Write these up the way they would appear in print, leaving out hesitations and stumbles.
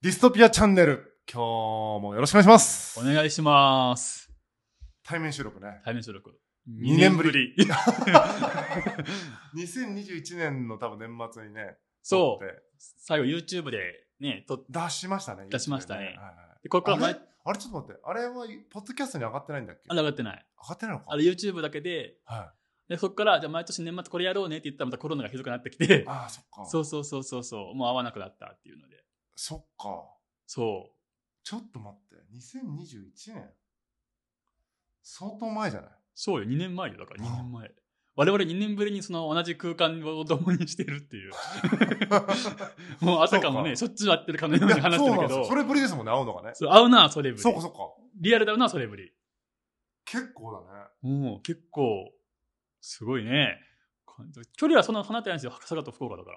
ディストピアチャンネル、今日もよろしくお願いします。 お願いします。 対面収録ね。 対面収録。 2年ぶり。2021年の多分年末にね。 そう。最後 YouTube でね、 出しましたね。 出しましたね。 はいはい、 これからあれちょっと待って。あれは、ポッドキャストに上がってないんだっけ？ 上がってない。 上がってないのか。 あれ YouTube だけで、 はい。 でそっから、じゃあ毎年年末これやろうねって言ったらまたコロナがひどくなってきて。 ああ、そっか。 そう。もう会わなくなったっていうので。 そっか。 そう。 ちょっと待って。2021年相当前じゃない？ そうよ、2年前よ。だから2年前。我々2年ぶりにその同じ空間を共にしてるっていう。もうあたかもね、しょっちゅう会ってるかのように話してるけど。 それぶりですもんね、会うのがね。 そう、会うな、それぶり。 そうか。 リアルだよな、それぶり。 結構だね。 もう結構、すごいね。距離はそんな離れてないんですよ、佐賀と福岡だから。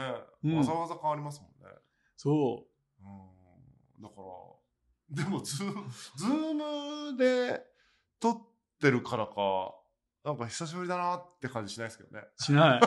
ね、わざわざ変わりますもんね。 そう。 だから、でもズームで撮ってるからか、なんか久しぶりだなって感じしないですけどね。 しない。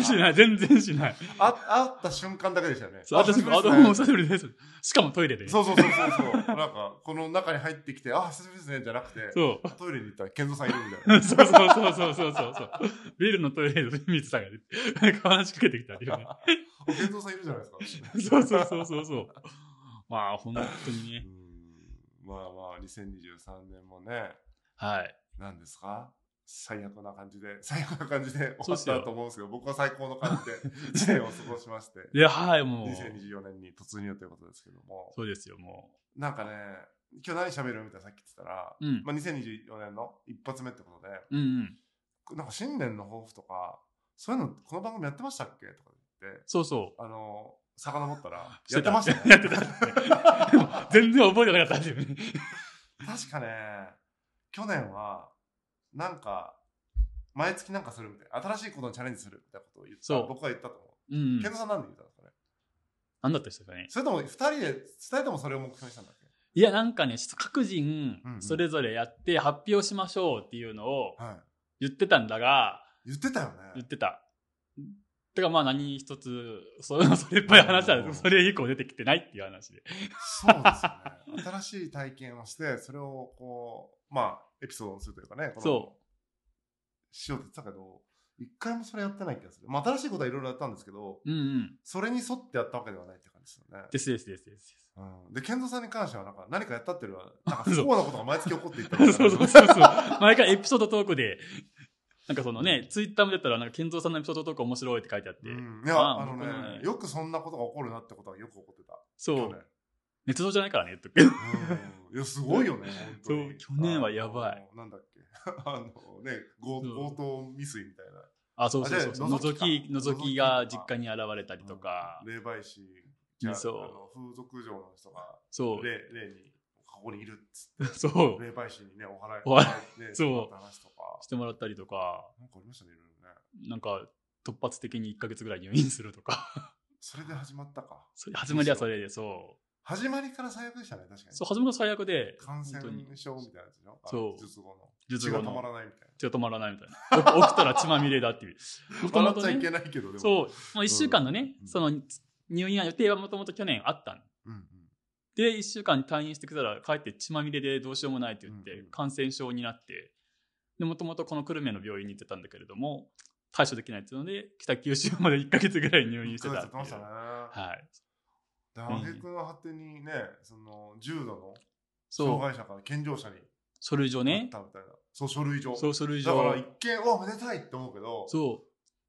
しない。全然しない。 会った瞬間だけでしたよね。 私も、久しぶりです。しかもトイレで。 そう。なんか、この中に入ってきて、久しぶりですね、じゃなくて、トイレに行ったら健三さんいるみたいな。 そう。ビルのトイレで水さんが出て、話しかけてきたっていうね。 健三さんいるじゃないですか。そう。まあ、本当にね。 まあ、2023年もね。 はい。 何ですか？最悪な感じで終わったと思うんですけど、僕は最高の感じで1年を過ごしまして。 いや、はい、もう。 2024年に突入ということですけども。 そうですよ、もう。なんかね、今日何喋るみたいなさっき言ってたら、まあ2024年の一発目ってことで、なんか新年の抱負とか、そういうのこの番組やってましたっけとか言って、 そう。 遡ったら、やってましたね。 やってた。全然覚えてなかったんですよね。 確かね、去年は、なんか、毎月なんかするみたいな。新しいことにチャレンジするみたいなことを言った。僕は言ったと思う。ケンゾさんなんで言ったんですかね？ 何だったんですかね？ それとも二人ともそれを目標にしたんだっけ？ いや、なんかね、各人、それぞれやって発表しましょうっていうのを言ってたんだが。 言ってたよね。 言ってた。てかまあ何一つ、それっぽい話なんですけど、それ以降出てきてないっていう話で。 そうですよね。新しい体験をして、それをこう、まあ、エピソードにするというかね。 そう。 しようって言ってたけど、一回もそれやってない気がする。まあ、新しいことはいろいろやったんですけど、それに沿ってやったわけではないって感じですよね。 です。 で、健三さんに関しては何かやったっていうのは、なんか不幸なことが毎月起こっていったそう。毎回エピソードトークで、なんかそのね、ツイッターも出たら、なんか健三さんのエピソードトーク面白いって書いてあって。 いや、よくそんなことが起こるなってことがよく起こってた。 そう。捏造じゃないからね、言っとくけど。 いや、すごいよね、本当に。 そう、去年はやばい。 なんだっけ。強盗未遂みたいな。 そう。覗きが実家に現れたりとか。 霊媒師、風俗嬢の人が、霊に、ここにいるっつって。そう。霊媒師にね、お祓いしてもらった話とか。 してもらったりとか。 なんかありましたね、いろいろね。 なんか、突発的に1ヶ月ぐらい入院するとか。 それで始まったか。 始まりはそれで、そう。 始まりから最悪でしたね、確かに。 そう、始まりが最悪で。 感染症みたいなやつでしょ？ そう。 術後の。 術後の。 血が止まらないみたいな。 血が止まらないみたいな。起きたら血まみれだっていう。 笑っちゃいけないけど、でも。 そう。1週間のね、その入院予定はもともと去年あったの。で、1週間退院してきたら帰って血まみれでどうしようもないって言って、感染症になって、で、もともとこの久留米の病院に行ってたんだけれども、対処できないっていうので、北九州まで1ヶ月ぐらい入院してたっていう。はい。 で、挙句の果てにね、その重度の障害者から健常者に書類上ね。 そう、書類上。 そう、書類上。 だから一見、めでたいって思うけど、 そう。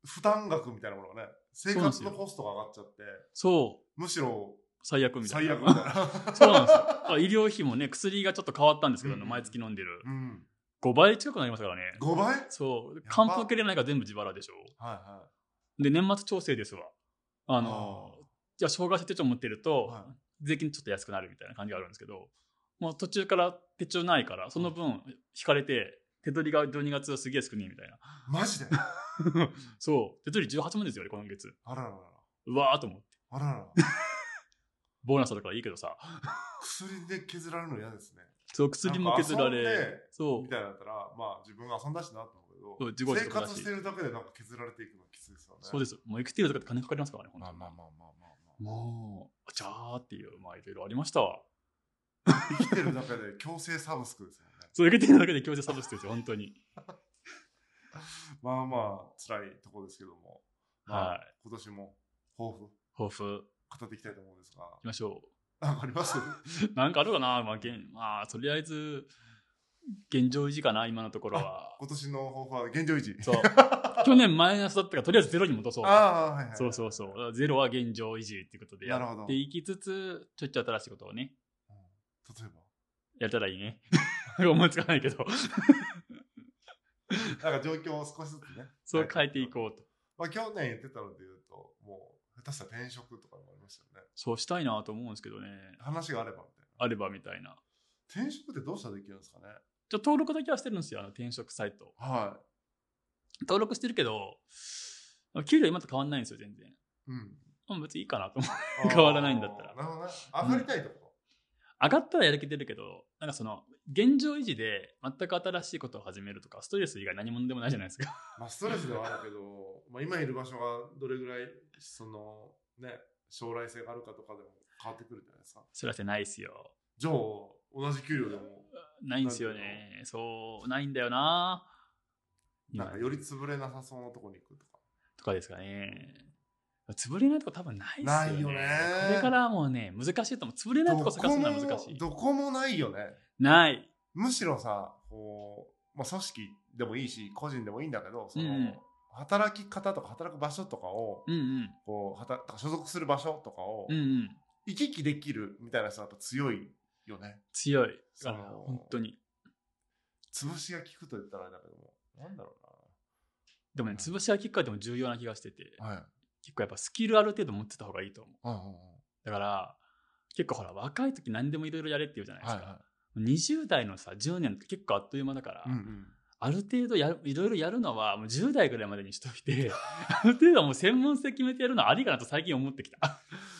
負担額みたいなものがね、生活のコストが上がっちゃって、 そう。 むしろ、 最悪みたいな。 最悪みたいな。 そうなんですよ。医療費もね、薬がちょっと変わったんですけど、毎月飲んでる。5倍近くなりますからね。 5倍？ そう。還付受けれないから全部自腹でしょ。で、年末調整ですわ。じゃあ、障害者手帳持ってると、税金ちょっと安くなるみたいな感じがあるんですけど、もう途中から手帳ないから、その分引かれて、手取りが12月はすげえ少ねえみたいな。 マジで？ そう。手取り18万ですよね、今月。 あららら。 うわーと思って。 あらら。 ボーナスだからいいけどさ。 薬で削られるの嫌ですね。 そう、薬も削られ。 そう。みたいなだったら、まあ自分が遊んだしなと思うけど、生活してるだけでなんか削られていくのきついですよね。 そうです。もうエクティールとかって金かかりますからね、 まあ。 もう、じゃーっていう、まあいろいろありましたわ。 生きてるだけで強制サブスクですよね。 そう、生きてるだけで強制サブスクですよ、本当に。 まあまあ、辛いところですけども。まあ、はい。今年も抱負。語っていきたいと思うんですが。 行きましょう。なんかありますなんかあるかな、まあ、とりあえず、現状維持かな、今のところは。 今年の抱負は現状維持。 そう。去年マイナスだったから、とりあえずゼロに戻そう。 はいはい。 そう。ゼロは現状維持っていうことでやっていきつつ、ちょっと新しいことをね。 例えばやったらいいね。思いつかないけど。 なんか状況を少しずつね。 そう変えていこうと。 まあ去年言ってたので言うと、もう下手したら転職とかもありましたよね。 そうしたいなと思うんですけどね。 話があればみたいな。 あればみたいな。 転職ってどうしたらできるんですかね。 じゃ登録だけはしてるんですよ、転職サイト。 はい。 登録してるけど、給料今と変わんないんですよ、全然。 うん。 別にいいかなと思う。変わらないんだったら。 なるほどね。上がりたいところ。 上がったらやる気出るけど、なんかその、現状維持で全く新しいことを始めるとか、ストレス以外何者でもないじゃないですか。 まあストレスではあるけど、まあ今いる場所がどれぐらい、その、ね、将来性があるかとかでも変わってくるじゃないですか。 将来性ないっすよ。 じゃあ、同じ給料でも。 ないんすよね。そう、ないんだよな。 なんかより潰れなさそうなとこに行くとか。 とかですかね。潰れないとこ多分ないっすよね。 ないよね。 これからもうね、難しいと思う。潰れないとこ探すのは難しい。 どこもないよね。 ない。 むしろさ、こう、まあ、組織でもいいし、個人でもいいんだけど、その、働き方とか働く場所とかを、こう所属する場所とかを、行き来できるみたいな人はやっぱ強いよね。 強い。本当に。 潰しが効くと言ったらあれだけども、なんだろうな。 でもね、潰しが効くかでも重要な気がしてて、結構やっぱスキルある程度持ってた方がいいと思う。だから、結構ほら、若い時何でもいろいろやれって言うじゃないですか。20代のさ、10年って結構あっという間だから、ある程度いろいろやるのはもう10代ぐらいまでにしといて、ある程度もう専門性決めてやるのはありかなと最近思ってきた。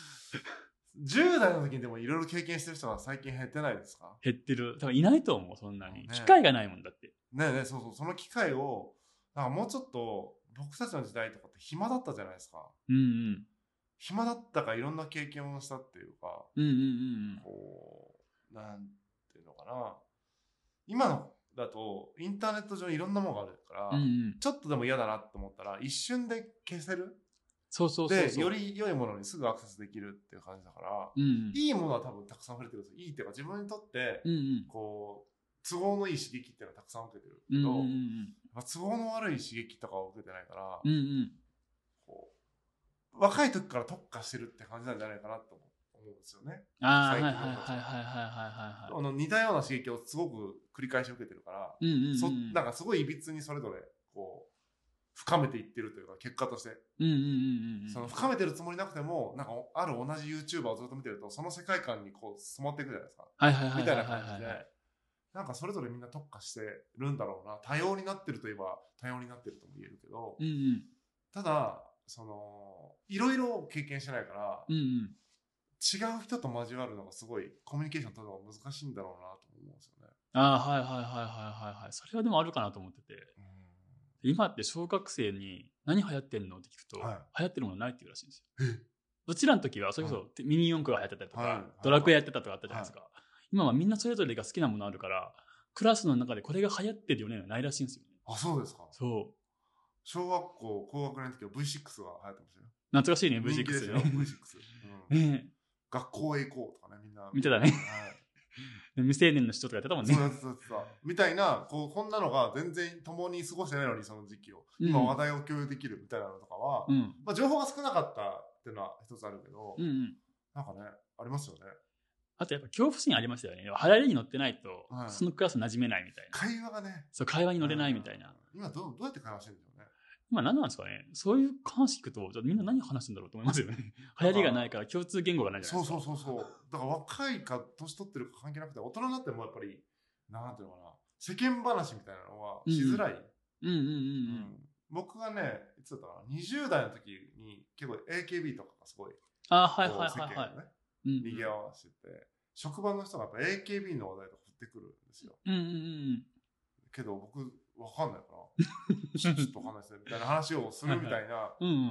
10代の時にでもいろいろ経験してる人は最近減ってないですか？ 減ってる。多分いないと思う、そんなに。機会がないもんだって。 そう。その機会を、なんかもうちょっと、僕たちの時代とかって暇だったじゃないですか。暇だったからいろんな経験をしたっていうか、こう、なんていうのかな。今のだと、インターネット上にいろんなものがあるから、ちょっとでも嫌だなと思ったら、一瞬で消せる。で、より良いものにすぐアクセスできるっていう感じだから、いいものは多分たくさん触れてるんですよ。いいっていうか、自分にとって、こう、都合のいい刺激っていうのはたくさん受けてるけど、都合の悪い刺激とかを受けてないから、こう若い時から特化してるって感じなんじゃないかなと思うんですよね。最近の似たような刺激をすごく繰り返し受けてるから、なんかすごいいびつにそれぞれこう深めていってるというか、結果としてその深めてるつもりなくても、なんかある同じ YouTuber をずっと見てると、その世界観にこう染まっていくじゃないですか、みたいな感じで、なんかそれぞれみんな特化してるんだろうな。多様になってるといえば多様になってるとも言えるけど、ただそのいろいろ経験してないから、違う人と交わるのがすごいコミュニケーション取るのが難しいんだろうなと思うんですよね。 それはでもあるかなと思ってて、今って小学生に何流行ってんのって聞くと、流行ってるものないって言うらしいんですよ。うちらの時はそれこそミニ四駆が流行ってたりとか、ドラクエやってたとかあったじゃないですか。今はみんなそれぞれが好きなものあるから、クラスの中でこれが流行ってるよねはないらしいんですよね。 あ、そうですか。 そう。 小学校高学年の時は V6 が流行ってましたよ。 懐かしいね、V6 ね。学校へ行こうとかね、みんな見てたね。未成年の人とかやってたもんね。 そうみたいな、こんなのが全然共に過ごしてないのに、その時期を今話題を共有できるみたいなのとかは、まあ情報が少なかったっていうのは一つあるけど、なんかね、ありますよね。 あとやっぱ恐怖心ありましたよね。流行りに乗ってないと、そのクラス馴染めないみたいな。 会話がね。 そう、会話に乗れないみたいな。 今どうやって会話してるんでしょうね。 今何なんですかね。そういう話聞くと、みんな何話してんだろうと思いますよね。流行りがないから共通言語がないじゃないですか。 そう。だから若いか年取ってるか関係なくて、大人になってもやっぱり、なんていうのかな、世間話みたいなのはしづらい。僕がね、いつだったかな、20代の時に結構 AKB とかがすごい、世間をね、賑わわしてて、職場の人がやっぱ AKB の話題とか振ってくるんですよ。けど僕わかんないからちょっとわかんないですねみたいな話をするみたいな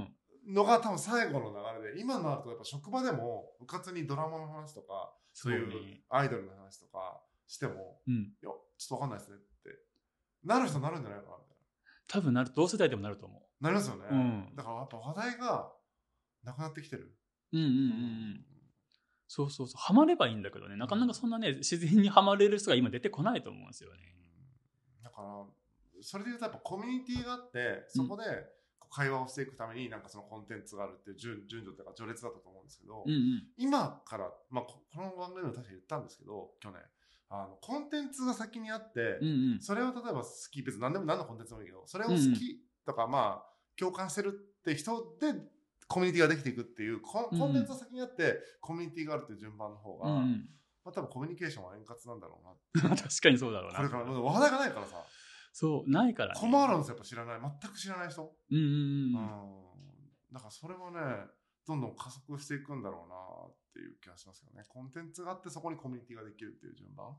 のが多分最後の流れで、今になるとやっぱ職場でも部活にドラマの話とかそういうアイドルの話とかしても、いやちょっと分かんないですねってなる人なるんじゃないかなみたいな。 多分なる、同世代でもなると思う。 なりますよね。だからやっぱ話題がなくなってきてる。 そうそうそう、ハマればいいんだけどね、なかなかそんなね、自然にハマれる人が今出てこないと思うんですよね。 だからそれでいうとやっぱコミュニティがあって、そこで会話をしていくためになんかそのコンテンツがあるっていう順序というか序列だったと思うんですけど、今から、まあ、この番組でも確か言ったんですけど、去年コンテンツが先にあって、それを例えば好き、別に何のコンテンツでもいいけど、それを好きとか、まあ共感してるって人でコミュニティができていくっていうコンテンツが先にあって、コミュニティがあるっていう順番の方が、まあ、多分コミュニケーションは円滑なんだろうな確かにそうだろうな。 これから話題がないからさ。 そうないからね。 困るんですよ、やっぱ知らない、全く知らない人。だからそれはね、どんどん加速していくんだろうなっていう気がしますよね。コンテンツがあってそこにコミュニティができるっていう順番。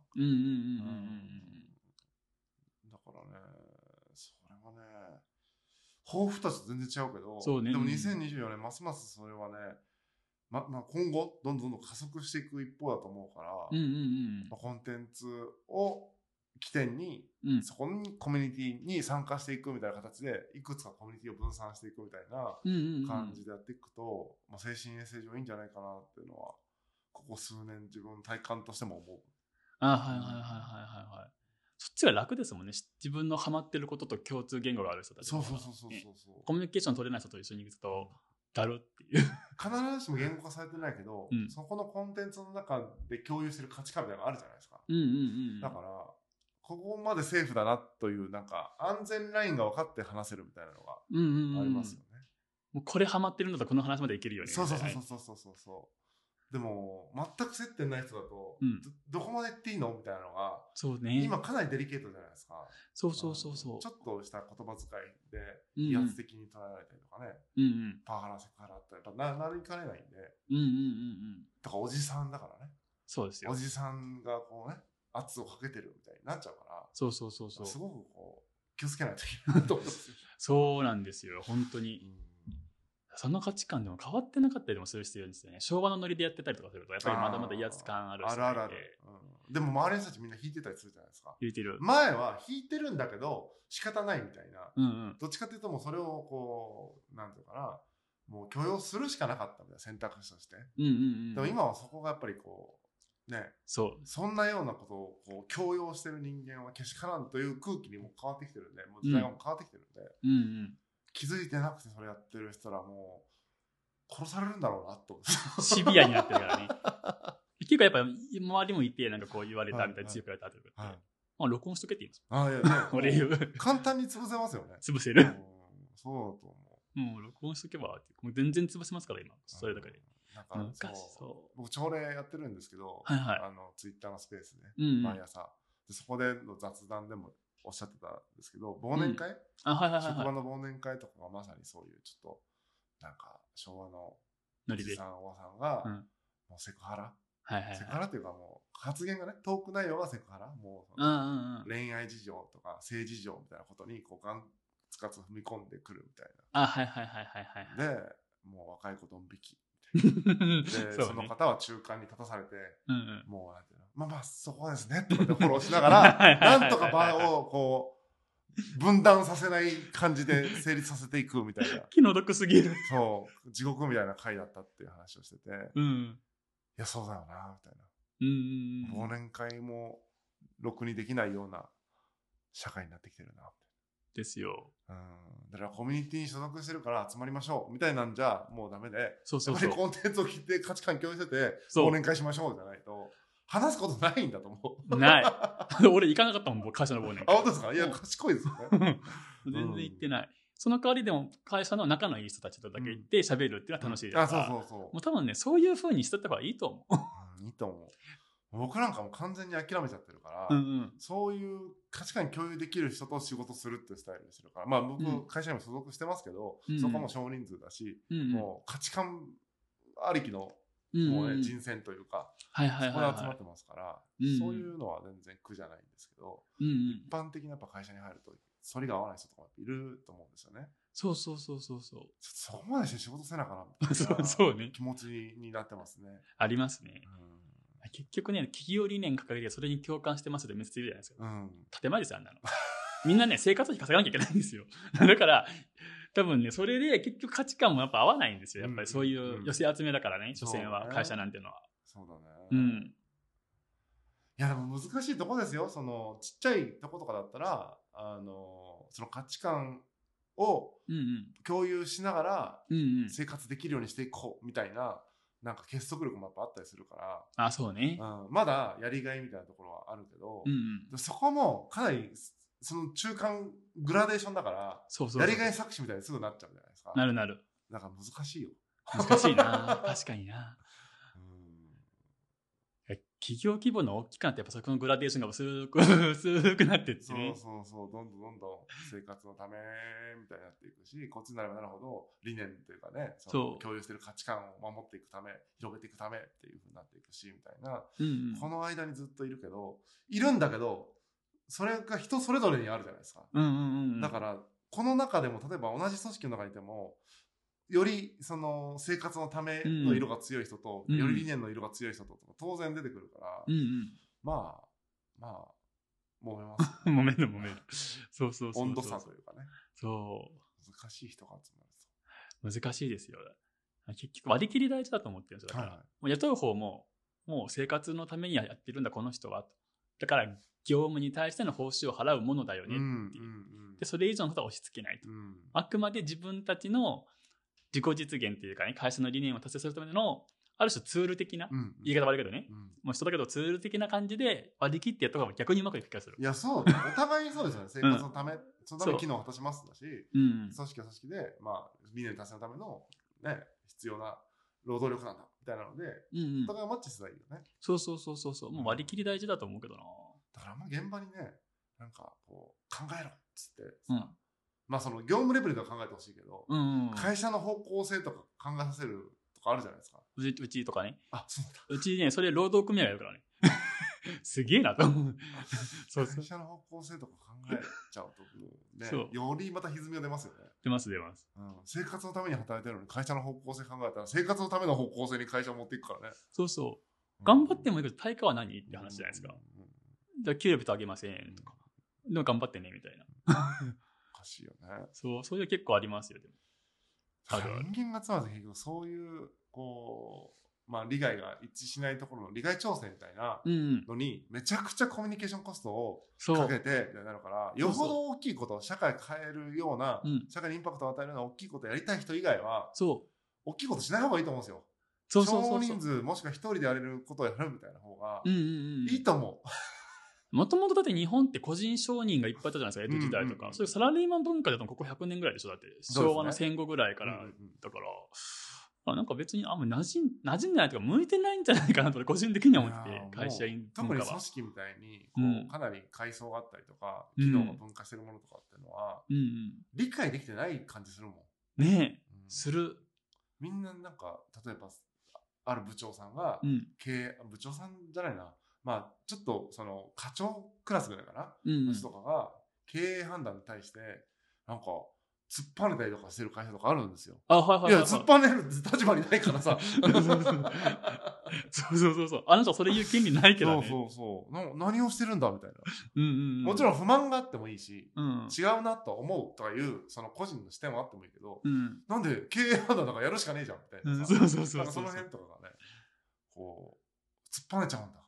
だからね、それはね、抱負たちと全然違うけど、でも2024年ますますそれはね、まあ、今後どんどん加速していく一方だと思うから、コンテンツを起点に、そこにコミュニティに参加していくみたいな形でいくつかコミュニティを分散していくみたいな感じでやっていくと、まあ、精神衛生上いいんじゃないかなっていうのはここ数年自分の体感としても思う。 そっちが楽ですもんね。自分のハマってることと共通言語がある人たち。 そうコミュニケーション取れない人と一緒に行くとだるっていう。 必ずしも言語化されてないけど、そこのコンテンツの中で共有してる価値観みたいなのがあるじゃないですか。だからここまでセーフだなというなんか安全ラインが分かって話せるみたいなのがありますよね。 もうこれハマってるのとこの話までいけるよね。 そう。でも全く接点ない人だと、どこまで言っていいのみたいなのが、今かなりデリケートじゃないですか。 そう。 ちょっとした言葉遣いで威圧的に捉えられたりとかね、パワハラセクハラってやっぱなりかねないんで、だからおじさんだからね。 そうですよ。 おじさんがこうね圧をかけてるみたいになっちゃうから、 そうすごくこう気をつけないといけないと思うんですよ。 そうなんですよ、本当に。その価値観でも変わってなかったりもする人いるんですよね。昭和のノリでやってたりとかするとやっぱりまだまだ威圧感ある人がいて。 でも周りの人たちみんな弾いてたりするじゃないですか。 弾いてる。 前は弾いてるんだけど仕方ないみたいな、どっちかっていうともうそれをこうなんていうかな、もう許容するしかなかったみたいな選択肢として、でも今はそこがやっぱりこうね、そんなようなことをこう強要してる人間はけしからんという空気にも変わってきてるんで、もう時代がもう変わってきてるんで、気づいてなくてそれやってる人らもう殺されるんだろうなとシビアになってるからね。結構やっぱ周りもいてなんかこう言われたみたいに強く言われたとかって、まあ録音しとけって言うんですよ。 俺言う。簡単に潰せますよね。 潰せる。 そうだと思う。もう録音しとけばもう全然潰せますから今。それだけで。 なんか僕朝礼やってるんですけど、ツイッターのスペースで毎朝で、そこでの雑談でもおっしゃってたんですけど、忘年会、職場の忘年会とかがまさにそういうちょっとなんか昭和のおじさんおばさんがもうセクハラ、セクハラっていうかもう発言がね、トーク内容がセクハラ、もう恋愛事情とか性事情みたいなことにこうガンツカツ踏み込んでくるみたいな。でもう若い子ドン引きでその方は中間に立たされて、もうなんていうの、まあそこですねとかってフォローしながらなんとか場をこう分断させない感じで成立させていくみたいな。 気の毒すぎる。 そう地獄みたいな回だったっていう話をしてて、いやそうだよなみたいな、忘年会もろくにできないような社会になってきてるなですよ。 だからコミュニティに所属してるから集まりましょうみたいなんじゃもうダメで、やっぱりコンテンツを切って価値観共有してて忘年会しましょうじゃないと話すことないんだと思う。 ない。俺行かなかったもん、会社の忘年会。 本当ですか？いや賢いですよね。 全然行ってない。その代わりでも会社の仲のいい人たちとだけ行って喋るっていうのは楽しいですから。もう多分ね、そういう風にしてった方がいいと思う。 いいと思う。僕なんかも完全に諦めちゃってるから、そういう価値観共有できる人と仕事するっていうスタイルにしてるから、まあ僕、会社にも所属してますけど、そこも少人数だし、もう価値観ありきのもうね、人選というか、そこで集まってますから、そういうのは全然苦じゃないんですけど、一般的なやっぱ会社に入ると反りが合わない人とかもいると思うんですよね。 そうそうそうそうそう。 そこまでして仕事せなかなみたいなそうね。 気持ちになってますね。 ありますね。結局ね、企業理念掲げてそれに共感してますってめっちゃ言うじゃないですか。建前ですよ、あんなの。みんなね、生活費稼がなきゃいけないんですよ。だから、多分ね、それで結局価値観もやっぱ合わないんですよ。やっぱりそういう寄せ集めだからね、所詮は、会社なんていうのは。 そうだね。いやでも難しいとこですよ。そのちっちゃいとことかだったらその価値観を共有しながら生活できるようにしていこうみたいな、なんか結束力もやっぱあったりするから、 そうね、 まだやりがいみたいなところはあるけど、そこもかなりその中間グラデーションだから、やりがい搾取みたいにすぐなっちゃうじゃないですか。 なるなる。 だから難しいよ。 難しいな確かにな。企業規模の大きくなってやっぱそこのグラデーションが薄くなってってね。 そうどんどん生活のためみたいになっていくし、こっちになればなるほど理念というかね、その共有している価値観を守っていくため、広げていくためっていう風になっていくしみたいな、この間にずっといるんだけど、それが人それぞれにあるじゃないですか。だからこの中でも例えば同じ組織の中にいても、よりその生活のための色が強い人と、より理念の色が強い人と当然出てくるから、まあ揉めます、 ね、揉めるそう温度差というかね、難しい人が集まると難しいですよ。結局割り切り大事だと思ってるんですよ。だから、もう雇う方ももう生活のためにやってるんだこの人は、だから業務に対しての報酬を払うものだよねっていう、でそれ以上のことは押し付けないと、あくまで自分たちの自己実現っていうかね、会社の理念を達成するためのある種ツール的な、言い方悪いけどね、もう人だけどツール的な感じで割り切ってやった方が逆にうまくいく気がする。 いやそうお互いにそうですよね。生活のため、そのために機能を果たしますだし、組織は組織で、理念達成のためのね、必要な労働力なんだみたいなので、お互いマッチすればいいよね。 そうもう割り切り大事だと思うけどな。 だから現場にね、なんかこう考えろっつってその業務レベルでは考えてほしいけど、会社の方向性とか考えさせるとかあるじゃないですか。 うちとかね。 そうだ。 うちね、それ労働組合やるからね。すげえなと思う。 会社の方向性とか考えちゃうとね、よりまた歪みが出ますよね。 出ます。 生活のために働いてるのに会社の方向性考えたら、生活のための方向性に会社を持っていくからね。頑張ってもいいけど対価は何って話じゃないですか。じゃあ給料あげませんとか。でも頑張ってねみたいな。 おかしいよね。 そういう結構ありますよ。でも人間が集まると結局そういう利害が一致しないところの利害調整みたいなのにめちゃくちゃコミュニケーションコストをかけてみたいになるから、よほど大きいこと、社会変えるような、社会にインパクトを与えるような大きいことをやりたい人以外は大きいことしない方がいいと思うんですよ。少人数もしくは一人でやれることをやるみたいな方がいいと思う。 もともとだって日本って個人商人がいっぱいいたじゃないですか、江戸時代とか。そういうサラリーマン文化だとここ100年ぐらいでしょ。だって昭和の戦後ぐらいからだから、なんか別にあんま馴染んでないとか向いてないんじゃないかなと個人的には思ってて、会社員文化は特に組織みたいにかなり階層があったりとか、機能が分化してるものとかっていうのは理解できてない感じするもんね。する。 みんななんか例えばある部長さんが部長さんじゃないな、ちょっとその課長クラスぐらいかな、の人とかが経営判断に対してなんか突っぱねたりとかしてる会社とかあるんですよ。いや突っぱねる立場にないからさ。 そうあなたそれ言う権利ないけどね。 何をしてるんだみたいな。もちろん不満があってもいいし、違うなと思うとかいうその個人の視点はあってもいいけど、なんで経営判断なんかやるしかねえじゃんみたいなさ。その辺とかがね、こう突っぱねちゃうんだ。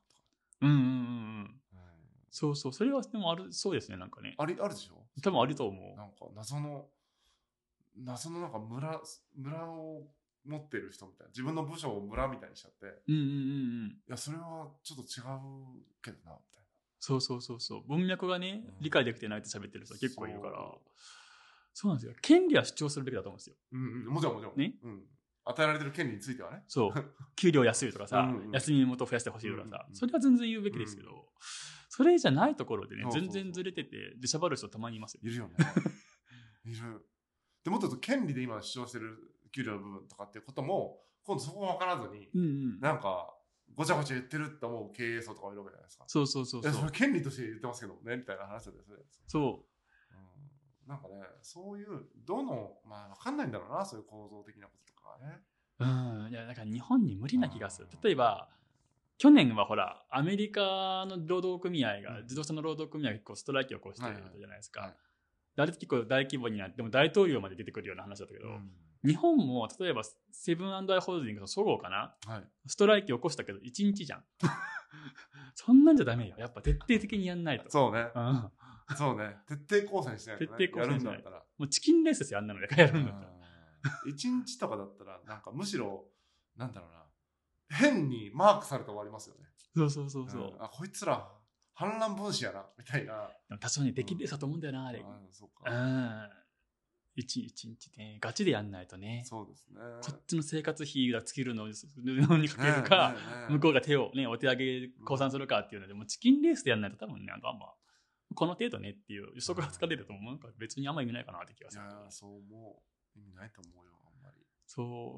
それはでもあるそうですね。なんかねあるでしょ。 多分あると思う。 なんか謎のなんか村を持ってる人みたいな、自分の部署を村みたいにしちゃって、いやそれはちょっと違うけどなみたいな。 そう文脈がね、理解できてないって喋ってる人結構いるから、そうなんですよ。権利は主張するべきだと思うんですよ。 もちろんね。与えられてる権利についてはね。 給料安いとかさ、休み元増やしてほしいとかさ、それは全然言うべきですけど、それじゃないところでね、全然ずれてて出しゃばる人たまにいますよ。 いるよね。いる。でもっと言うと権利で今主張してる給料の部分とかっていうことも今度そこが分からずに、なんかごちゃごちゃ言ってるって思う経営層とかいるわけじゃないですか。それ権利として言ってますけどねみたいな話だったりするじゃないですか。 なんかね、そういう、まあわかんないんだろうな、そういう構造的なこととかはね。 いや、だから日本に無理な気がする。例えば、去年はほら、アメリカの労働組合が、自動車の労働組合が結構ストライキを起こしてるじゃないですか。あれ結構大規模になって、でも大統領まで出てくるような話だったけど、日本も例えばセブン&アイ・ホールディングスのそごうかな、ストライキを起こしたけど1日じゃん。そんなんじゃダメよ。やっぱ徹底的にやんないと。 そうね。そうね。徹底抗戦しないとね。 徹底抗戦しない。 やるんだったら。 もうチキンレースですよ、あんなのでやるんだったら。 1日とかだったら、なんかむしろ、なんだろうな。変にマークされて終わりますよね。 そう。 あ、こいつら、反乱分子やな、みたいな。 でも多少にできるレースだと思うんだよな、あれ。そうか。一日ね、ガチでやんないとね。 そうですね。 こっちの生活費が尽きるのにかけるか、向こうがお手上げ降参するかっていうので、もうチキンレースでやんないと多分ね、なんかこの程度ねっていう予測がつかれると思う。なんか別にあんま意味ないかなって気がする。 いや、そう思う。意味ないと思うよ、あんまり。 そう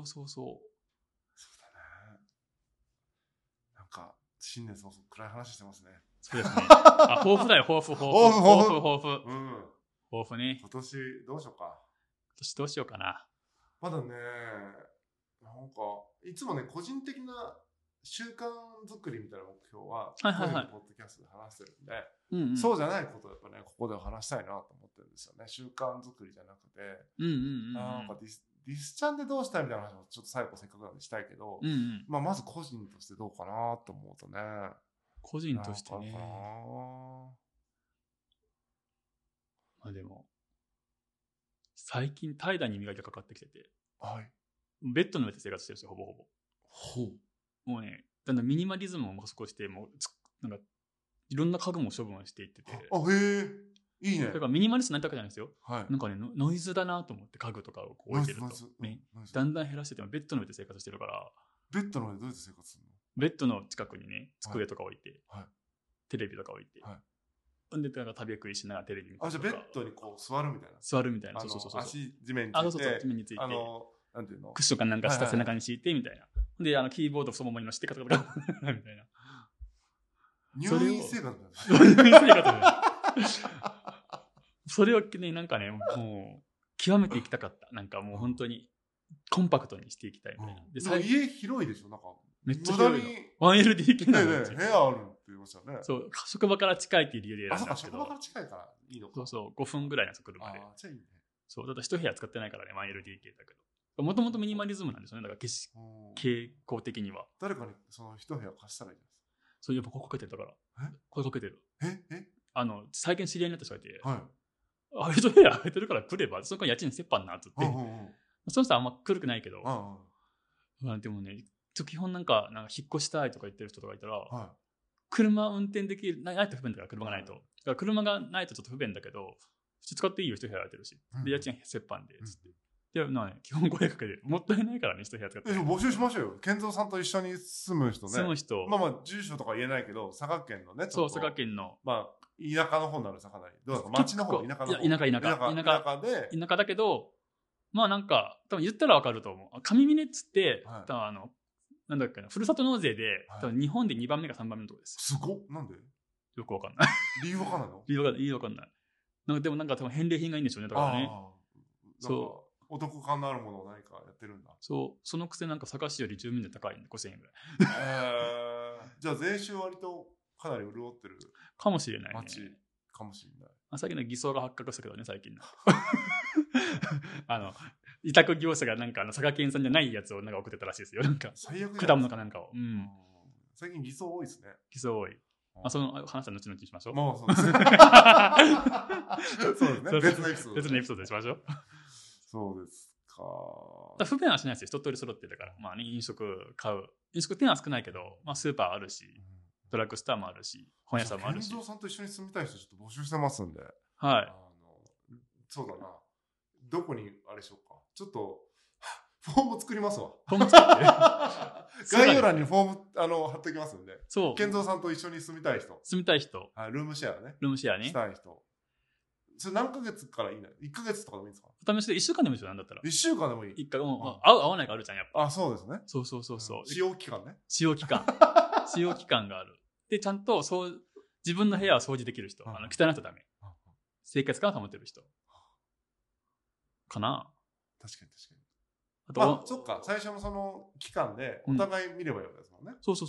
だね。なんか、新年早々暗い話してますね。 そうですね。抱負だよ、抱負。抱負ね。 今年どうしようか。 今年どうしようかな。 まだね、なんか、いつもね、個人的な習慣作りみたいな目標は、ポッドキャストで話してるんで、そうじゃないことをやっぱね、ここでは話したいなと思ってるんですよね。習慣作りじゃなくて、なんかディスチャンでどうしたいみたいな話もちょっと最後せっかくなんでしたいけど、まず個人としてどうかなと思うとね。 個人としてね。まあでも、最近怠惰に磨きがかかってきてて、ベッドの上で生活してるんですよ、ほぼほぼ。もうね、だんだんミニマリズムを少しして、もうなんかいろんな家具も処分をしていってて。 いいね。 だからミニマリストになりたくないんですよ。なんかね、ノイズだなと思って家具とかを置いてると、だんだん減らしててもベッドの上で生活してるから。 ベッドの上でどうやって生活するの？ ベッドの近くにね、机とか置いて、テレビとか置いて。で、なんか食べ食いしながらテレビ見て。 じゃあベッドにこう座るみたいな。 座るみたいな。 足地面について。 地面について。 なんていうの？ クッションかなんか下背中に敷いてみたいな。で、キーボード太ももに乗せてカタカタカタみたいな。 入院生活だね。 入院生活だね。それをね、なんかね、もう、極めていきたかった。なんかもう本当に、コンパクトにしていきたいみたいな。 で家広いでしょ？なんか。 めっちゃ広いの。1LDK なの。 部屋あるって言いましたよね。 そう、職場から近いっていう理由で選んだんですけど。 職場から近いからいいのか。 そう、5分ぐらいの車で。 じゃあいいね。 そう、だって一部屋使ってないからね、1LDK だけど。もともとミニマリズムなんですよね。だから傾向的には。 誰かにその一部屋貸したらいいじゃないですか。 そう、やっぱ声かけてるだから。声かけてる。 え最近知り合いになった人がいて。 一部屋空いてるから来れば、その間家賃折半なっつって。その人はあんま来るくないけど。でもね、基本なんか引っ越したいとか言ってる人とかいたら、車運転できる、ないと不便だから車がないと。だから車がないとちょっと不便だけど、使っていいよ、一部屋空いてるし。で、家賃折半で、つって。で、基本声かけて、もったいないからね、一部屋使って。 募集しましょうよ。健三さんと一緒に住む人ね。 住む人。 住所とか言えないけど、佐賀県のね。 そう、佐賀県の。 田舎の方になる佐賀なり。どうですか？町の方、田舎の方。 田舎だけど、なんか、多分言ったらわかると思う。上峰っつって、なんだっけな、ふるさと納税で、多分日本で2番目か3番目のところです。 すごっ！なんで？ よくわかんない。 理由わかんないの？ 理由わかんない。でもなんか多分返礼品がいいんでしょうね、だからね。 そう。お得感のあるものを何かやってるんだ。 そう。そのくせなんか佐賀市より住民で高いんで、5000円ぐらい。 じゃあ税収割とかなり潤ってる。 かもしれないね。 町かもしれない。 最近の偽装が発覚したけどね、最近の。委託業者がなんか佐賀県産じゃないやつをなんか送ってたらしいですよ。なんか。 最悪果物かなんかを。 最近偽装多いですね。 偽装多い。その話は後々にしましょう。 もうそうですね。そうですね。別のエピソード。 別のエピソードにしましょう。 そうですか。不便はしないですよ。一通り揃ってたから。飲食買う。飲食店は少ないけど、スーパーあるし、ドラッグストアもあるし、本屋さんもあるし。 健三さんと一緒に住みたい人ちょっと募集してますんで。 はい。 そうだな。どこにあれしようか。ちょっと、フォーム作りますわ。 フォーム作って概要欄にフォーム、貼っておきますんで。 そう。 健三さんと一緒に住みたい人。 住みたい人。 ルームシェアね。 ルームシェアね。 したい人。それ何ヶ月からいいの？ 1 ヶ月とかでもいいんですか？ お試しで1週間でもいいですよ、なんだったら。 1週間でもいい。 1回、合わないかあるじゃん、やっぱ。 そうですね。 そう。 使用期間ね。 使用期間がある。で、ちゃんと、自分の部屋を掃除できる人。汚い人ダメ。 清潔感を保てる人かな。 確かに確かに。 あと、 そっか、最初のその期間でお互い見ればいいわけですもんね。 そう。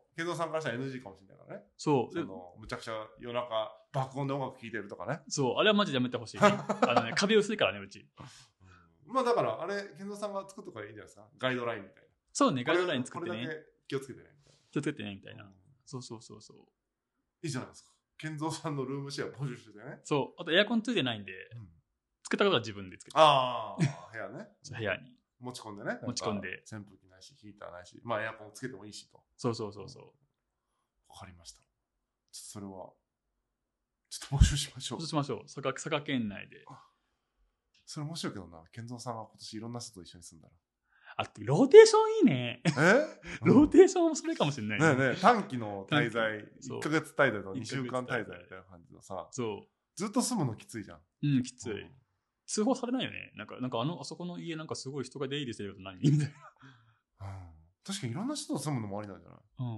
健三さんからしたら NG かもしれないからね。 そう。 むちゃくちゃ夜中爆音で音楽聴いてるとかね。 そう、あれはマジでやめてほしい、ね。壁薄いからね、うち。 まあだからあれ健三さんが作っとかいいんじゃないですか。ガイドラインみたいな。 そうね、ガイドライン作ってね。 これだけ気をつけてねみたいな。 気をつけてねみたいな。そう。 いいじゃないですか。健三さんのルームシェア募集してね。 そう。あとエアコンついてないんで、作ったことは自分で作って。 ああ、部屋ね。 部屋に。 持ち込んでね。 持ち込んで。 扇風機ないし、ヒーターないし、まあエアコンつけてもいいしと。 そう。 わかりました。それは、ちょっと募集しましょう。 そうしましょう。佐賀県内で。 それ面白いけどな。健三さんが今年いろんな人と一緒に住んだら。 あと、ローテーションいいね。ローテーションもそれかもしれないね。ね短期の滞在、1ヶ月滞在と2週間滞在みたいな感じのさ。 そう。 ずっと住むのきついじゃん。 うん、きつい。通報されないよね。なんかあそこの家なんかすごい人が出入りしてること何みたいな。 確かにいろんな人と住むのもありなんじゃない？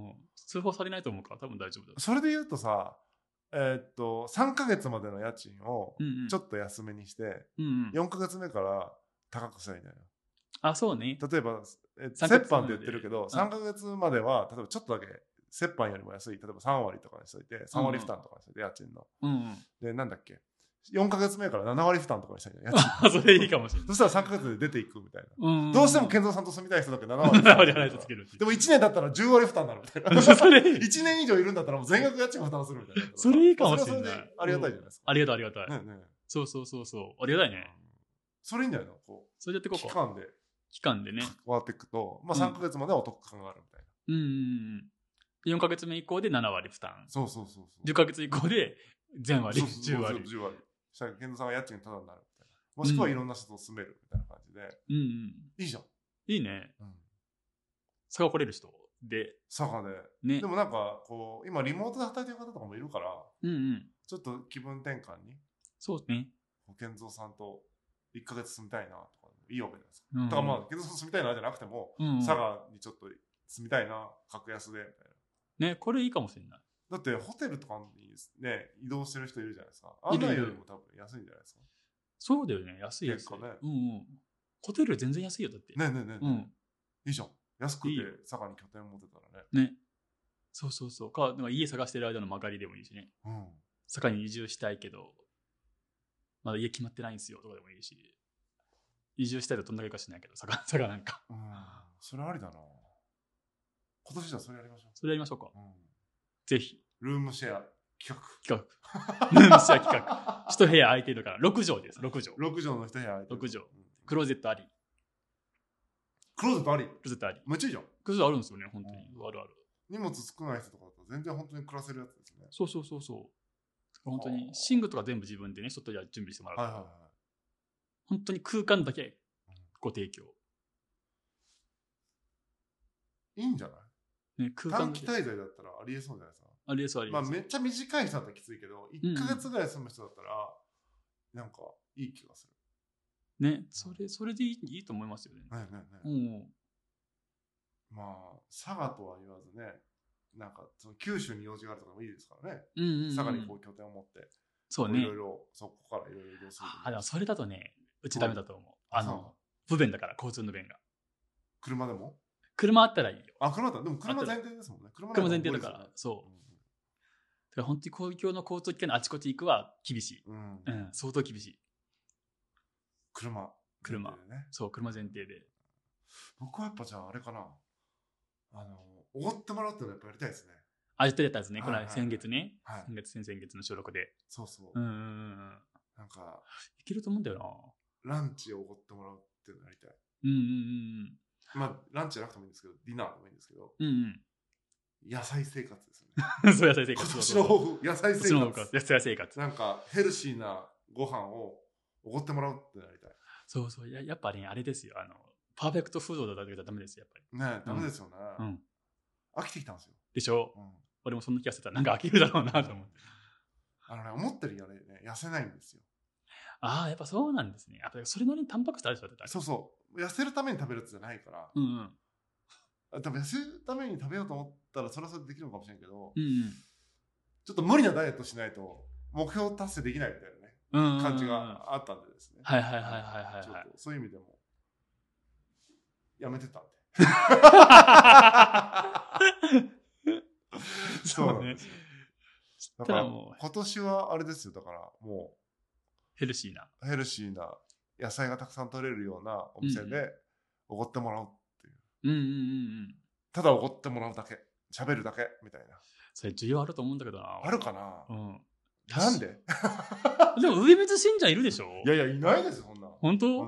通報されないと思うから多分大丈夫だ。 それで言うとさ、3ヶ月までの家賃をちょっと安めにして、4ヶ月目から高くしたらいいんだよ。 あ、そうね。 例えば、折半って言ってるけど、3ヶ月までは、例えばちょっとだけ、折半よりも安い、例えば3割とかにしといて、3割負担とかにしといて、家賃の。で、なんだっけ、4ヶ月目から7割負担とかにしたいじゃん、家賃。 それいいかもしれない。 そしたら3ヶ月で出ていくみたいな。どうしても健三さんと住みたい人だけ7割負担。でも1年だったら10割負担になるみたいな。1年以上いるんだったらもう全額家賃負担するみたいな。 それいいかもしれない。 それはそれでありがたいじゃないですか。 ありがたい。そう。ありがたいね。 それいいんじゃないの？ それやってこうか。期間でね。変わっていくと、まあ3ヶ月まではお得感があるみたいな。 4ヶ月目以降で7割負担。 そう。 10ヶ月以降で全割、10割。 10割。そしたら健三さんは家賃タダになるみたいな。もしくはいろんな人と住めるみたいな感じで。いいじゃん。 いいね。佐賀来れる人で。 佐賀で。ね。でもなんか、今リモートで働いてる方とかもいるから、ちょっと気分転換に。 そうね。 健三さんと1ヶ月住みたいなとかいいわけじゃないですか。だからまあ、健三さん住みたいなじゃなくても、佐賀にちょっと住みたいな、格安でみたいな。ね、これいいかもしれない。 だってホテルとかにね、移動してる人いるじゃないですか。あんなよりも多分安いんじゃないですか。 そうだよね、安い。 ね。 ホテル全然安いよ、だって。 ね。いいじゃん。安くて佐賀に拠点持てたらね。そう。なんか家探してる間の曲がりでもいいしね。佐賀に移住したいけど、まだ家決まってないんですよとかでもいいし。移住したいとどんだけかしないけど、佐賀なんか。 それありだな。今年じゃそれやりましょう。 それやりましょうか。ぜひ。 ルームシェア企画。ルームシェア企画。一部屋空いてるから、6畳です、6畳。 6畳の一部屋空いてる。 6畳。クローゼットあり。 クローゼットあり？ クローゼットあり。 めっちゃいいじゃん。 クローゼットあるんですよね、本当に。ある。 荷物少ない人とかだと全然本当に暮らせるやつですね。 そう。本当に、寝具とか全部自分でね、外で準備してもらうから。本当に空間だけご提供。 いいんじゃない？ ね、 短期滞在だったらありえそうじゃないですか。 ありえそう。 まあめっちゃ短い人だったらきついけど、1ヶ月ぐらい住む人だったら、なんかいい気がする。ね、それでいいと思いますよね。 まあ、佐賀とは言わずね、なんかその九州に用事があるとかもいいですからね。佐賀に拠点を持って。そうね。いろいろ、そこからいろいろ移動する。 でもそれだとね、うちダメだと思う。不便だから、交通の便が。 車でも？ 車あったらいいよ。 車だ。でも車前提ですもんね。 車前提だから、そう。だから本当に公共の交通機関のあちこち行くは厳しい。相当厳しい。 車。 そう、車前提で。 僕はやっぱじゃああれかな。おごってもらうってのはやっぱやりたいですね。 やってたやつね。この先月ね。先月の収録で。 そう。なんか、 いけると思うんだよな。ランチをおごってもらうっていうのやりたい。まあ、ランチじゃなくてもいいんですけど、ディナーでもいいんですけど、野菜生活ですよね。 そう、野菜生活。 今年の抱負、野菜生活。 なんか、ヘルシーなご飯をおごってもらうってやりたい。 そう。やっぱね、あれですよ。パーフェクトフードだけじゃダメですよ、やっぱり。 ね、ダメですよね。飽きてきたんですよ。 でしょ？俺もそんな気がしてた。なんか飽きるだろうなと思って。 思ったよりね、痩せないんですよ。 やっぱそうなんですね。やっぱそれなりにタンパク質あるでしょ、 そう。痩せるために食べるやつじゃないから。多分痩せるために食べようと思ったらそれはそれでできるのかもしれんけど、ちょっと無理なダイエットしないと、 目標達成できないみたいなね、感じがあったんでですね。 はいはいはいはいはい。 そういう意味でも、やめてたんで。そうなんですよ。だから今年はあれですよ。だからもうヘルシーな野菜がたくさん取れるようなお店でおごってもらうっていう。ただおごってもらうだけ、喋るだけみたいな。 それ需要あると思うんだけどな。 あるかな。なんで？ でも上水信者いるでしょ？ いやいや、いないですそんな。 本当？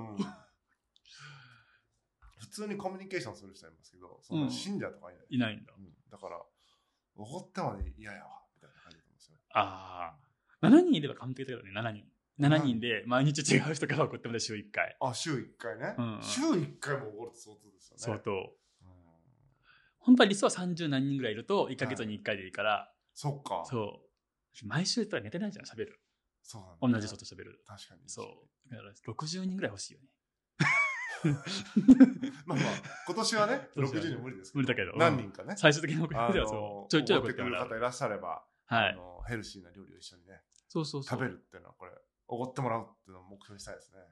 普通にコミュニケーションする人いますけど、その信者とかいないんだ。 だからおごってまで嫌やわみたいな感じなんですよ。 ああ、7人いれば完璧だけどね。7人で毎日違う人から送ってもらう週1回。 あ、週1回ね。週1回もおごるって相当ですよね。 相当。本当は理想は30何人ぐらいいると1ヶ月に1回でいいから。 そっか。 そう。毎週とは寝てないじゃん、喋る。 そうなんだ。 同じ人と喋る。 確かに。 そう。だから60人ぐらい欲しいよね。 まあ今年はね60人無理ですけど、 無理だけど何人かね、 最終的な目標ではそうちょいちょい送ってくる方いらっしゃれば、ヘルシーな料理を一緒にね食べるっていうのはこれおごってもらうっていうのを目標にしたいですね。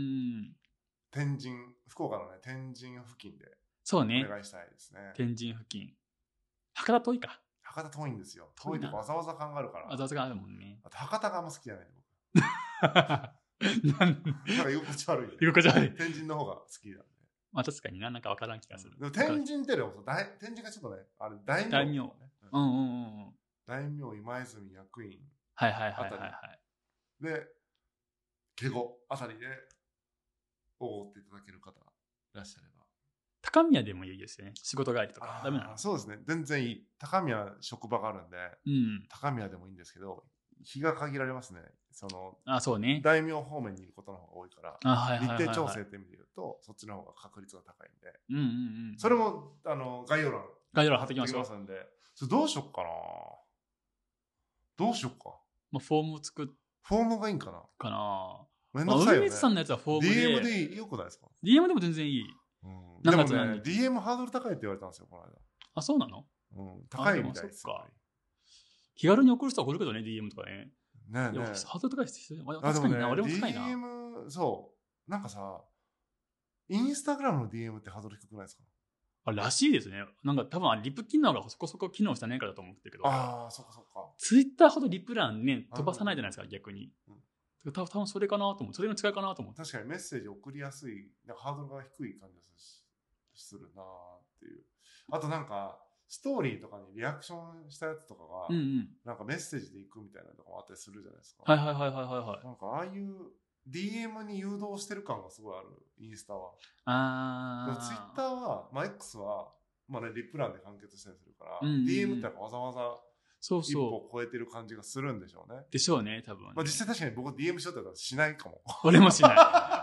福岡のね天神付近でお願いしたいですね。 天神付近、博多遠いか。 博多遠いんですよ。遠いとわざわざ感があるから。 わざわざがあるもんね。 あと博多があんま好きじゃない僕。なんか居心地悪い。 居心地悪い。 天神の方が好きなんで。 まあ確かになんか分からん気がする。 でも天神って天神がちょっとね、あれ大名。大名今泉役員あたりで敬語あたりでおごっていただける方いらっしゃれば。 高宮でもいいですよね。仕事帰りとか。ダメなの？ そうですね。全然いい。高宮職場があるんで、高宮でもいいんですけど、日が限られますね。 そうね。 大名方面にいることの方が多いから、日程調整って意味で言うと、そっちの方が確率が高いんで、それも概要欄貼ってきましょう。 んで、それどうしよっかな。 まあフォームを作っフォームがいいんかな。めんどくさいよね。 上水さんのやつはフォームで。 DM でよくないですか？ DM でも全然いい。 でもね、DM ハードル高いって言われたんですよ、この間。 あ、そうなの？ 高いみたいです。 気軽に送る人は送るけどね、DM とかね。 ねえ。 ハードル高いですよ。確かにな、俺も高いな。 DM、そう。なんかさ、インスタグラムの DM ってハードル低くないですか？ らしいですね。なんか多分リプ機能がそこそこ機能したねえからだと思ってるけど。 ああ、そっかそっか。 ツイッターほどリプ欄ね、飛ばさないじゃないですか、逆に。多分それかなと思う。それの違いかなと思う。 確かにメッセージ送りやすい、なんかハードルが低い感じがするなっていう。あとなんか、ストーリーとかにリアクションしたやつとかが、なんかメッセージで行くみたいなのとかもあったりするじゃないですか。なんかああいう DM に誘導してる感がすごいある、インスタは。ツイッターは、X は、リプランで完結したりするから、DM ってわざわざ一歩超えてる感じがするんでしょうね。 でしょうね、多分。 実際確かに僕 DM しようって言ったらしないかも。 俺もしない。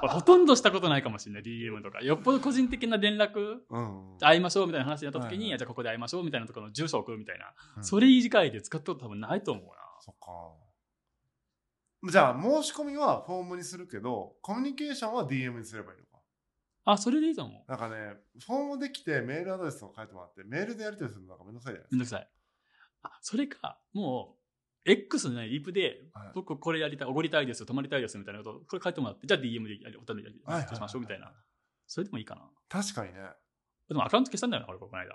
ほとんどしたことないかもしれない、DM とか。よっぽど個人的な連絡、会いましょうみたいな話になった時に、じゃあここで会いましょうみたいなところの住所を送るみたいな。それ以外で使ったこと多分ないと思うな。 そっか。じゃあ申し込みはフォームにするけど、コミュニケーションは DM にすればいいのか。 あ、それでいいと思う。 なんかね、フォームできてメールアドレスを書いてもらって、メールでやり取りするのがめんどくさいじゃないですか。 めんどくさい。それか、もう、X のリプで、僕これやりたい、おごりたいですよ、泊まりたいですみたいなこと、これ書いてもらって、じゃあ DM でおためにやりしましょうみたいな。それでもいいかな。 確かにね。 でもアカウント消したんだよな、俺、この間。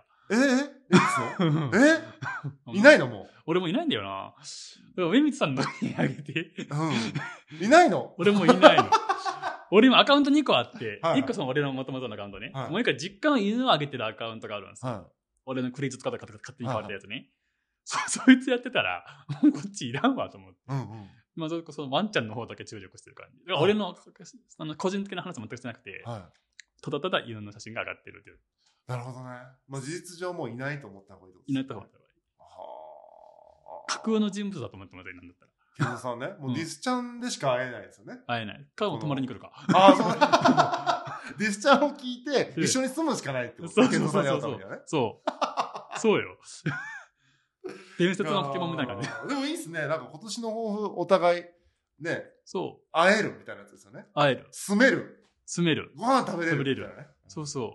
いないのもう。 俺もいないんだよな。上光さんのにあげて。 いないの？ 俺もいないの。俺今アカウント2個あって、1個その俺の元々のアカウントね。もう1個実家の犬をあげてるアカウントがあるんですよ。俺のクレジットカード勝手に買われたやつね。そいつやってたら、もうこっちいらんわと思って。そのワンちゃんの方だけ注力してる感じ。俺の個人的な話も全くしてなくて、ただただ犬の写真が上がってるっていう。 なるほどね。事実上もういないと思った方がいい。 いないと思った方がいい。架空の人物だと思ってもらったらいいんだったら。 ケンゾさんね。もうディスちゃんでしか会えないですよね。 会えない。かも泊まりに来るか。 ディスちゃんを聞いて、一緒に住むしかないってこと。ケンゾさんに会うためにはね。 そうよ。伝説のポケモンみたいな感じ。 でもいいっすね。なんか今年の抱負、お互い、ね。会えるみたいなやつですよね。 会える。 住める。 ご飯食べれる。 そう。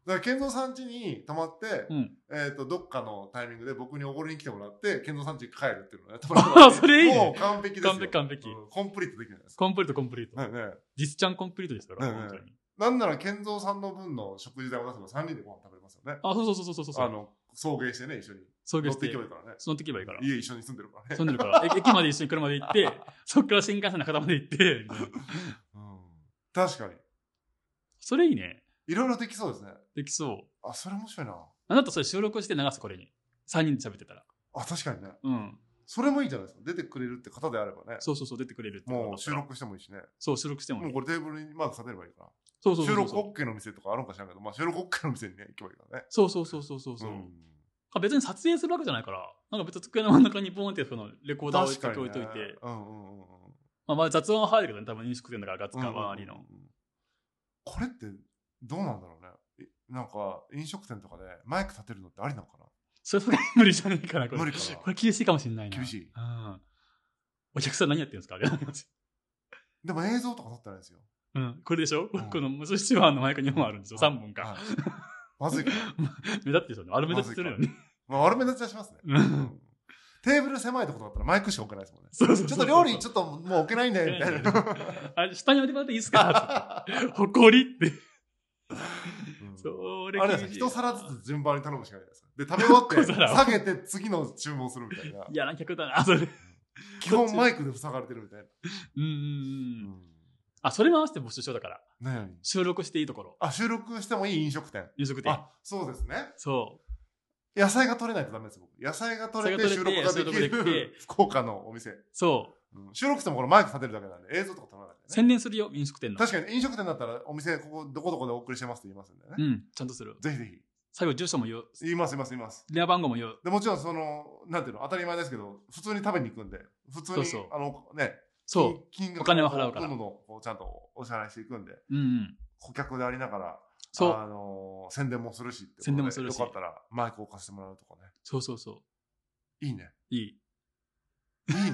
だから健三さん家に泊まって、どっかのタイミングで僕におごりに来てもらって、健三さん家に帰るっていうのをやってもらったら、 それいいね。 もう完璧ですよ。 完璧。 コンプリートできるじゃないですか。 コンプリート。 ね。 ディスちゃんコンプリートですから、本当に。 なんなら健三さんの分の食事代を出せば3人でご飯食べれますよね。 そう。 送迎してね、一緒に。 送迎して。 乗っていけばいいからね。 乗っていけばいいから。 家一緒に住んでるからね。 住んでるから。駅まで一緒に車で行って、そっから新幹線の方まで行って、 確かに。 それいいね。 いろいろできそうですね。 できそう。 あ、それ面白いな。 あなたそれ収録して流す、これに。3人で喋ってたら。 あ、確かにね。 うん。 それもいいじゃないですか。出てくれるって方であればね。 そう、出てくれるってもう収録してもいいしね。 そう、収録してもいい。 もうこれテーブルにマークさせればいいから。 収録 OK の店とかあるんかしらんけど、まあ収録 OK の店にね、行けばいいからね。 そう。別に撮影するわけじゃないから、なんか別に机の真ん中にボーンってそのレコーダーを置いといて。まあ雑音は入るけどね、多分飲食店だからガツカ周りの。 これってどうなんだろうね。なんか飲食店とかでマイク立てるのってありなのかな。 それ無理じゃないかな、これ。 無理かな。 これ厳しいかもしれないな。 厳しい。 お客さん何やってるんですか。 でも映像とか撮ってないんですよ。 これでしょ、この無視版のマイク2本あるんですよ、3本か。 まずいか目立ってるよね。あれ目立ってるよね。 まあ、あれ目立ちはしますね。テーブル狭いところだったらマイクしか置けないですもんね。 ちょっと料理ちょっともう置けないんだよ、みたいな。 あれ、下に置いてもらっていいですかほこりって。それあれです一皿ずつ順番に頼むしかないですか。で、食べ終わって下げて次の注文するみたいな。 いやな客だな、それ。 基本マイクで塞がれてるみたいな。 あ、それ回して募集しようだから。 何？ 収録していいところ。 あ、収録してもいい飲食店。あ、そうですね。 そう。 野菜が取れないとダメです、僕。野菜が取れて収録ができる福岡のお店。 そう。 収録してもこれマイク立てるだけなんで映像とか撮らないでね。 宣伝するよ、飲食店の。 確かに飲食店だったらお店ここどこどこでお送りしてますって言いますんでね。 ちゃんとする。 ぜひぜひ。 最後住所も言う。 言います。 電話番号も言う。 でもちろんそのなんていうの当たり前ですけど普通に食べに行くんで普通にね。 金額お金を払うから。 どんどんちゃんとお支払いしていくんで。顧客でありながら。宣伝もするしってことでよかったらマイクを置かせてもらうとかね。 そう。 いいね。 いいね。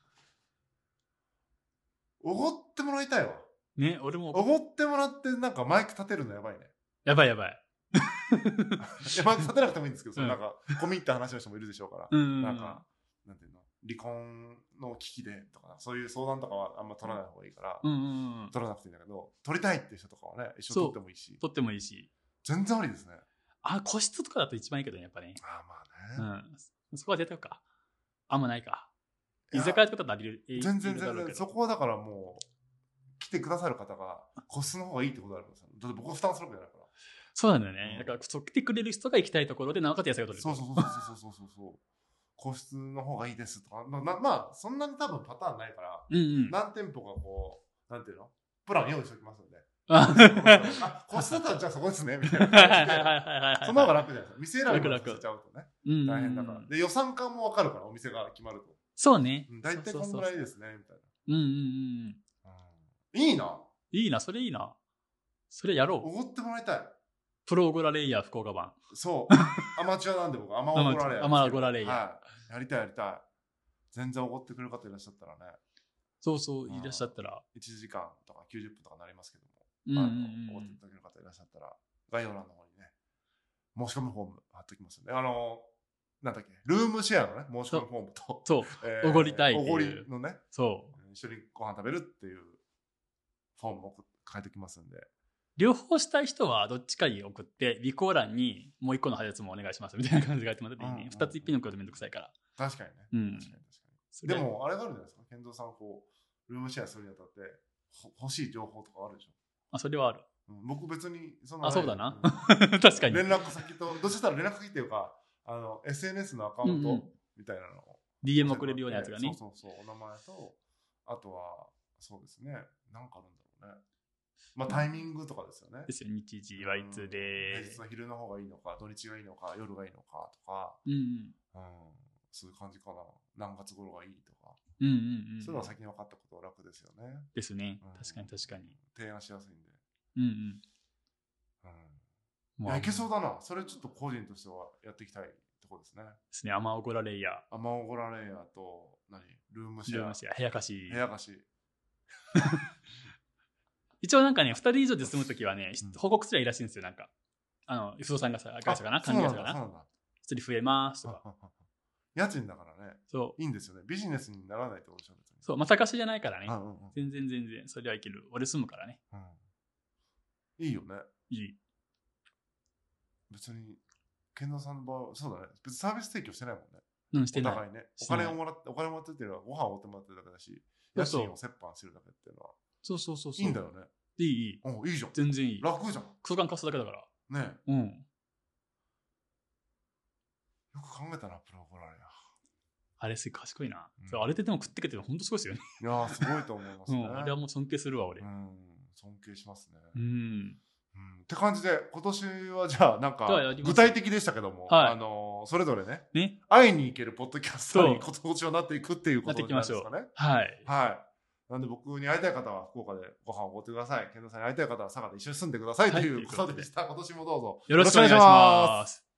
おごってもらいたいわ。 ね、俺も。 おごってもらってなんかマイク立てるのやばいね。 やばい。 マイク立てなくてもいいんですけど、なんか込み入った話の人もいるでしょうから。なんか、なんていうの、離婚の危機でとか、そういう相談とかはあんま取らない方がいいから、取らなくていいんだけど、取りたいっていう人とかはね、一緒に取ってもいいし。 取ってもいいし。 全然ありですね。 個室とかだと一番いいけどね、やっぱね。 まあね。 そこは出たか。あんまないか。居酒屋とかだったら全然。そこはだからもう、来てくださる方が個室の方がいいってことあるんですよ。だって僕は負担するわけじゃないから。 そうなんだよね。だから、来てくれる人が行きたいところで、なおかつ野菜が取れる。 そう。個室の方がいいですとか。まあ、そんなに多分パターンないから、何店舗かこう、なんていうのプラン用意しておきますんで。個室だったらじゃあそこですね、みたいな。その方が楽じゃないですか。店選びもさせちゃうとね。大変だから。で、予算感もわかるから、お店が決まると。 そうね。 大体こんぐらいですね、みたいな。 いいな。 いいな、それいいな。それやろう。 おごってもらいたい。 プロオゴラレイヤー福岡版。 そう。アマチュアなんで僕、アマオゴラレイヤー。 アマオゴラレイヤー。 はい。やりたい。全然おごってくれる方いらっしゃったらね。 そう、いらっしゃったら。 1時間とか90分とかなりますけども。おごっていただける方いらっしゃったら、概要欄の方にね、申し込みフォーム貼っておきますよね。なんだっけ、ルームシェアのね、申し込みフォームと。 そう。おごりたいっていう。 おごりのね。 そう。 一緒にご飯食べるっていうフォームを書いておきますんで。 両方したい人はどっちかに送って備考欄にもう一個の配達もお願いしますみたいな感じで書いてもらっていいね。2つ一品のことめんどくさいから。 確かにね。でもあれがあるんじゃないですか。健三さんこうルームシェアするにあたって欲しい情報とかあるでしょ。 あ、それはある。 僕別にそのそうだな。確かに。 連絡先とどうしたら連絡先っていうかSNS のアカウントみたいなのを DM 送れるようなやつがね。 そうお名前とあとはそうですね。なんかあるんだろうね。まあタイミングとかですよね。 ですよ。日時はいつで。 平日の昼の方がいいのか、土日がいいのか、夜がいいのかとか、そういう感じかな。何月頃がいいとか。そういうのは先に分かったことは楽ですよね。 ですね。確かに。 提案しやすいんで。 いや、いけそうだな。それちょっと個人としてはやっていきたいところですね。 ですね。アマオゴラレイヤー。 アマオゴラレイヤーと、ルームシェア。 部屋貸し。 一応なんかね、2人以上で住むときはね、報告すればいいらしいんですよ、なんか。 不動産会社かな、管理会社かな。一人増えますとか。 家賃だからね。 そう。 いいんですよね。ビジネスにならないってことでしょ。 そう、まさかしじゃないからね。全然、それはいける。俺住むからね。 いいよね。 いい。 別に、健三さんの場合、そうだね。別にサービス提供してないもんね。 してない。 お互いね。お金をもらってっていうのは、ご飯をおってもらってるだけだし、家賃を折半するだけっていうのは。 そう。 いいんだよね。 いい。 いいじゃん。 全然いい。 楽じゃん。 空間貸すだけだから。 ねえ。 よく考えたな、プロゴラリア。 あれ賢いな。あれででも食ってけて本当すごいですよね。 いやすごいと思いますね。 あれはもう尊敬するわ、俺。 尊敬しますね。 って感じで、今年はじゃあ、なんか、具体的でしたけども、それぞれね、会いに行けるポッドキャストに今年はなっていくっていうことなんですかね。 はい。 なんで僕に会いたい方は福岡でご飯をおごってください。健三さんに会いたい方は佐賀で一緒に住んでくださいということでした。今年もどうぞよろしくお願いします。